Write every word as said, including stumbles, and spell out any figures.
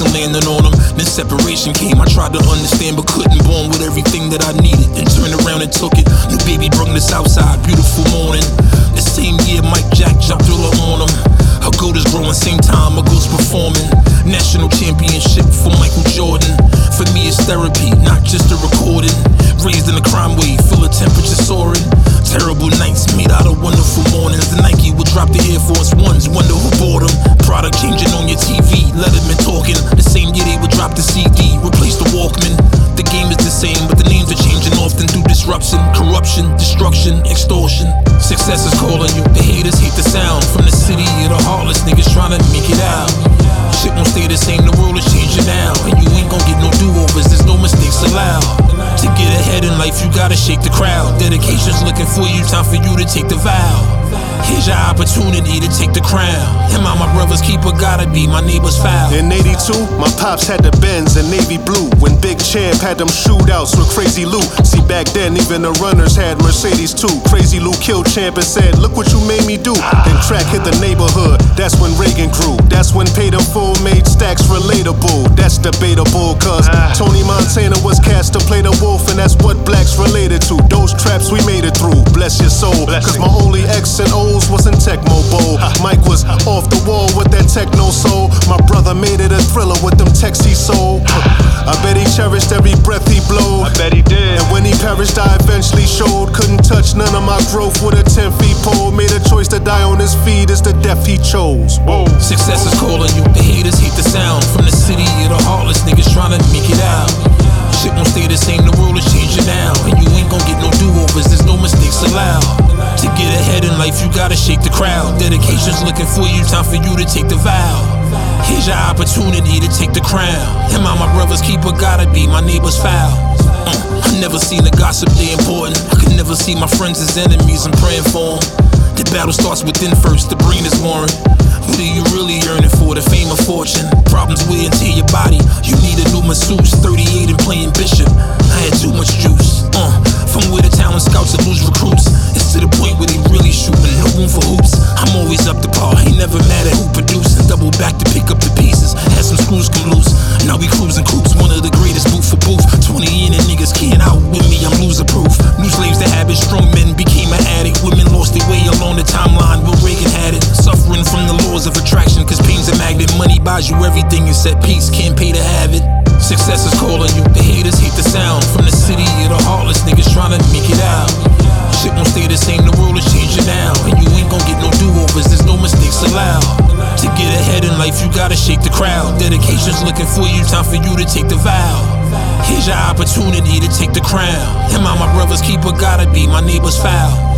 and landing on them. Then separation came, I tried to understand but couldn't. Born with everything that I needed, then turned around and took it. New baby brung the south side, beautiful morning. The same year Mike Jack jumped Thriller on him. Her goat is growing, same time my goat's performing. National championship for Michael Jordan. For me it's therapy, not just a recording. Raised in the crime wave, feel the temperature soaring. Terrible nights made out of wonderful mornings. The Nike will drop the Air Force Ones, wonder who bought them. Product changing on your T V, Letterman talking. The same year they would drop the C D, replace the Walkman. The game is the same, but the names are changing often through disruption, corruption, destruction, extortion. Success is calling you, the haters hate the sound. From the city of the heartless, niggas trying to make it out. Shit won't stay the same, the world is changing now. And you ain't gon' get no do-overs, there's no mistakes allowed. To get ahead in life, you gotta shake the crowd. Dedication's looking for you, time for you to take the vow. Here's your opportunity to take the crown. Am I my brother's keeper? Gotta be my neighbor's foul. In eighty-two, my pops had the Benz and navy blue. When Big Champ had them shootouts with Crazy Lou. See, back then even the runners had Mercedes too. Crazy Lou killed Champ and said, look what you made me do. Then track hit the neighborhood, that's when Reagan grew. That's when Pay the Full made stacks relatable. That's debatable, cause Tony Montana was cast to play the wolf, and that's what blacks related to. Those traps we made it through, bless your soul. Cause my only X and O's wasn't Tecmo Bowl. Mike was off the wall with that techno soul. My brother made it a thriller with them texts he sold. I bet he cherished every breath he blowed. I bet he did. And when he perished, I eventually showed. Couldn't touch none of my growth with a ten feet pole. Made a choice to die on his feet, it's the death he chose. Whoa. Success is calling you, the haters hate the sound. From the city of the heartless, niggas trying to make it out. Shit won't stay the same, the world is changing now. And you ain't gon' get no do-overs, there's no mistakes allowed. To get ahead in life, you gotta shake the crowd. Dedication's looking for you, time for you to take the vow. Here's your opportunity to take the crown. Am I my brother's keeper? Gotta be my neighbor's foul. uh, I never seen the gossip, they important. I could never see my friends as enemies, I'm praying for them. The battle starts within first, the brain is warring. What are you really yearning for, the fame or fortune? Problems wear into your body, you need a new masseuse. Thirty-eight and playing Bishop, I had too much juice. uh, From where the talent scouts that lose recruits, it's to the point where they really shooting, no room for hoops. I'm always up to par, ain't never mad at who producing. Double back to pick up the pieces, had some screws come loose. Now we cruising coops, one of the greatest booth for booth. Twenty in and niggas can't out with me, I'm loser proof. New slaves to habit, strong men became an addict. Women lost their way along the timeline, Will Reagan had it. Suffering from the laws of attraction, cause pain's a magnet. Money buys you everything except peace, can't pay to have it. Success is calling you, the haters hate the sound. From the city of the heartless, niggas trying to make it out. Shit won't stay the same, the world is changing now. And you ain't gon' get no do-overs, there's no mistakes allowed. To get ahead in life, you gotta shake the crowd. Dedication's looking for you, time for you to take the vow. Here's your opportunity to take the crown. Am I my brother's keeper? Gotta be my neighbor's foul.